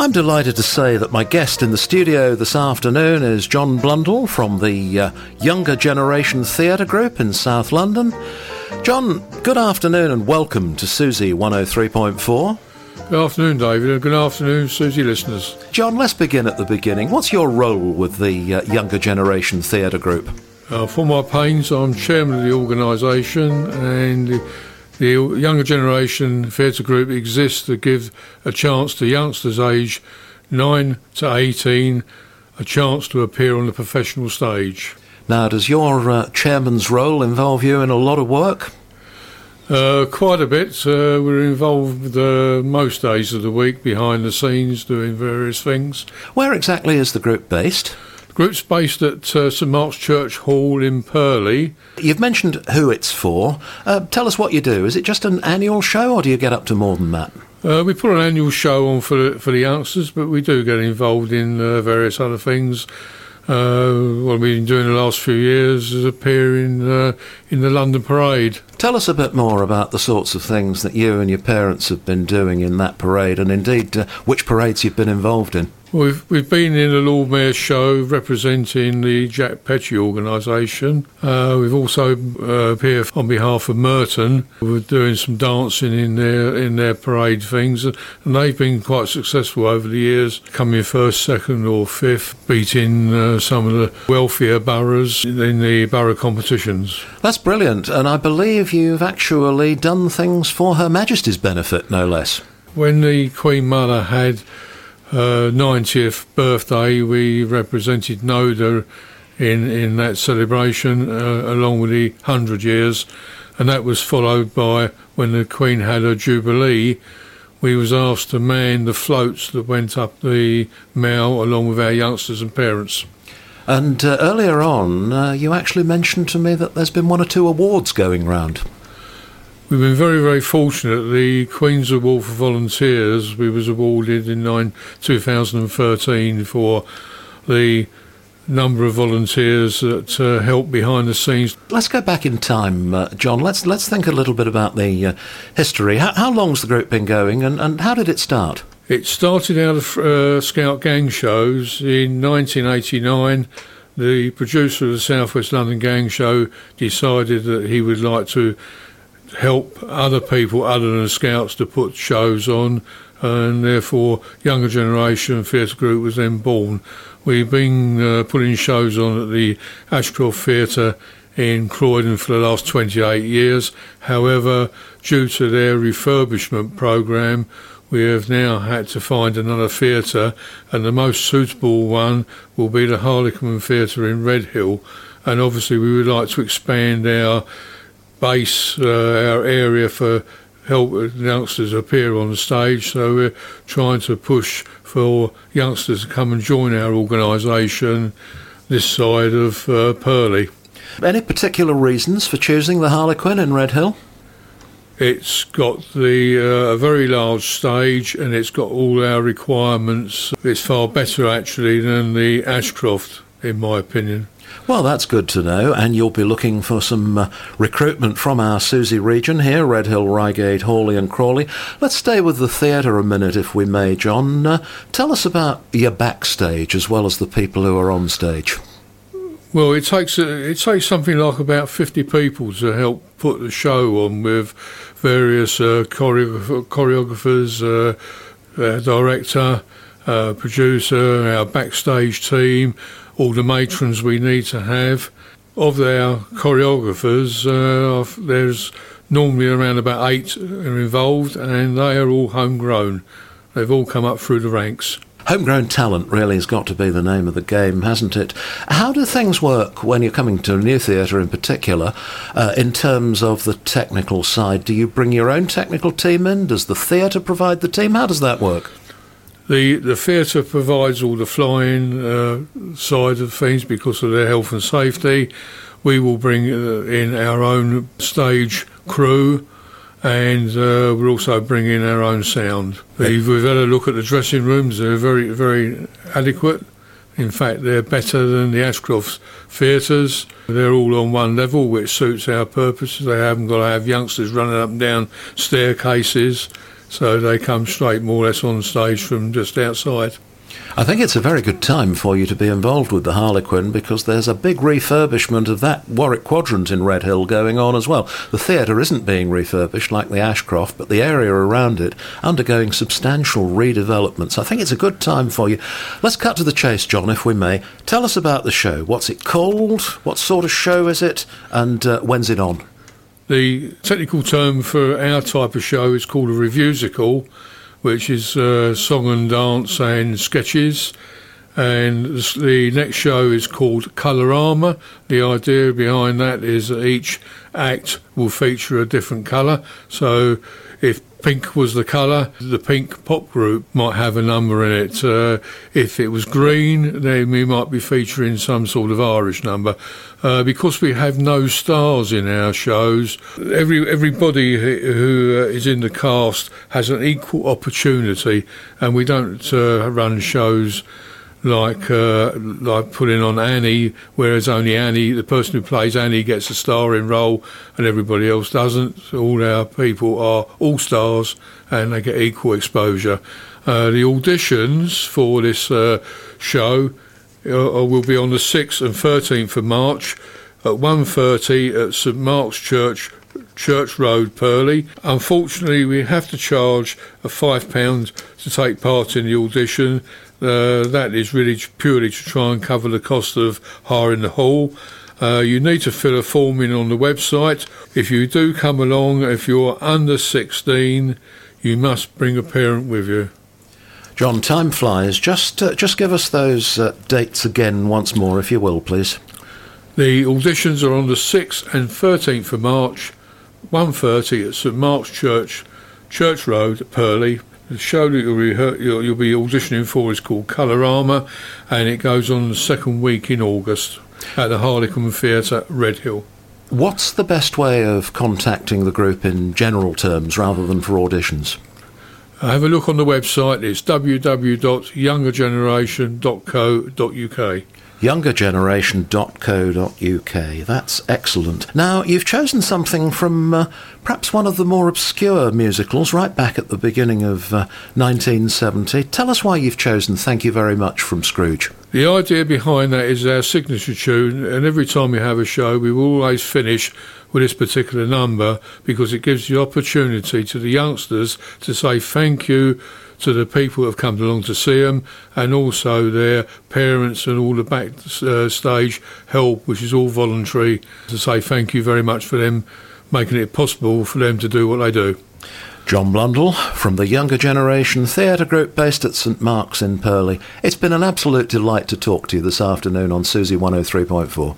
I'm delighted to say that my guest in the studio this afternoon is John Blundell from the Younger Generation Theatre Group in South London. John, good afternoon and welcome to Susie 103.4. Good afternoon, David, and good afternoon, Susie listeners. John, let's begin at the beginning. What's your role with the Younger Generation Theatre Group? For my pains, I'm chairman of the organisation, and the Younger Generation Theatre Group exists to give a chance to youngsters aged 9 to 18 a chance to appear on the professional stage. Now, does your chairman's role involve you in a lot of work? Quite a bit. We're involved most days of the week behind the scenes doing various things. Where exactly is the group based? The group's based at St Mark's Church Hall in Purley. You've mentioned who it's for. Tell us what you do. Is it just an annual show or do you get up to more than that? We put an annual show on for the youngsters, but we do get involved in various other things. What we've been doing the last few years is appear in the London Parade. Tell us a bit more about the sorts of things that you and your parents have been doing in that parade, and indeed which parades you've been involved in. We've been in the Lord Mayor's show representing the Jack Petrie organisation. We've also appeared on behalf of Merton. We're doing some dancing in their parade things, and they've been quite successful over the years, coming first, second or fifth, beating some of the wealthier boroughs in the borough competitions. That's brilliant, and I believe you've actually done things for Her Majesty's benefit, no less. When the Queen Mother had her 90th birthday, we represented NODA in that celebration along with the 100 years, and that was followed by when the Queen had her Jubilee. We was asked to man the floats that went up the Mall along with our youngsters and parents. And earlier on, you actually mentioned to me that there's been one or two awards going round. We've been very, very fortunate. The Queen's Award for Volunteers, we was awarded in 2013 for the number of volunteers that helped behind the scenes. Let's go back in time, John. Let's think a little bit about the history. How long's the group been going, and how did it start? It started out of Scout Gang shows in 1989. The producer of the South West London Gang Show decided that he would like to help other people other than Scouts to put shows on, and therefore Younger Generation Theatre Group was then born. We've been putting shows on at the Ashcroft Theatre in Croydon for the last 28 years. However, due to their refurbishment programme, we have now had to find another theatre, and the most suitable one will be the Harlequin Theatre in Redhill. And obviously we would like to expand our base, our area for help youngsters appear on the stage, so we're trying to push for youngsters to come and join our organisation this side of Purley. Any particular reasons for choosing the Harlequin in Redhill? It's got a very large stage, and it's got all our requirements. It's far better actually than the Ashcroft, in my opinion. Well, that's good to know, and you'll be looking for some recruitment from our Susie region here, Redhill, Reigate, Hawley and Crawley. Let's stay with the theatre a minute, if we may, John. Tell us about your backstage as well as the people who are on stage. Well, it takes something like about 50 people to help put the show on, with various choreographers, director, producer, our backstage team, all the matrons we need to have. Of our choreographers, there's normally around about 8 are involved, and they are all homegrown. They've all come up through the ranks. Homegrown talent really has got to be the name of the game, hasn't it? How do things work when you're coming to a new theatre in particular, in terms of the technical side? Do you bring your own technical team in? Does the theatre provide the team? How does that work? The theatre provides all the flying side of things because of their health and safety. We will bring in our own stage crew, and we're also bringing our own sound. We've had a look at the dressing rooms. They're very, very adequate. In fact, they're better than the Ashcroft theatres. They're all on one level, which suits our purposes. They haven't got to have youngsters running up and down staircases. so they come straight more or less on stage from just outside. I think it's a very good time for you to be involved with the Harlequin, because there's a big refurbishment of that Warwick Quadrant in Redhill going on as well. The theatre isn't being refurbished like the Ashcroft, but the area around it undergoing substantial redevelopments. I think it's a good time for you. Let's cut to the chase, John, if we may. Tell us about the show. What's it called? What sort of show is it? And when's it on? The technical term for our type of show is called a revusical, which is song and dance and sketches. And the next show is called Colourama. The idea behind that is that each act will feature a different colour. So if pink was the colour, the pink pop group might have a number in it. If it was green, then we might be featuring some sort of Irish number. Because we have no stars in our shows, everybody who is in the cast has an equal opportunity, and we don't run shows like putting on Annie, whereas only Annie, the person who plays Annie, gets a starring role and everybody else doesn't. So all our people are all stars and they get equal exposure. The auditions for this show will be on the 6th and 13th of March at 1:30 at St Mark's Church Road, Purley. Unfortunately, we have to charge £5 to take part in the audition. That is really purely to try and cover the cost of hiring the hall. You need to fill a form in on the website. If you do come along, if you're under 16, you must bring a parent with you. John, time flies. Just give us those dates again once more, if you will, please. The auditions are on the 6th and 13th of March, 1:30 at St Mark's Church Road, Purley. The show that you'll be auditioning for is called Colourama, and it goes on the second week in August at the Harlequin Theatre, Redhill. What's the best way of contacting the group in general terms rather than for auditions? Have a look on the website. It's www.youngergeneration.co.uk. youngergeneration.co.uk. That's excellent. Now, you've chosen something from perhaps one of the more obscure musicals right back at the beginning of 1970. Tell us why you've chosen Thank You Very Much from Scrooge. The idea behind that is our signature tune, and every time we have a show, we will always finish with this particular number because it gives the opportunity to the youngsters to say thank you to the people who have come along to see them, and also their parents and all the backstage help, which is all voluntary, to say thank you very much for them making it possible for them to do what they do. John Blundell from the Younger Generation Theatre Group based at St Mark's in Purley. It's been an absolute delight to talk to you this afternoon on Susie 103.4.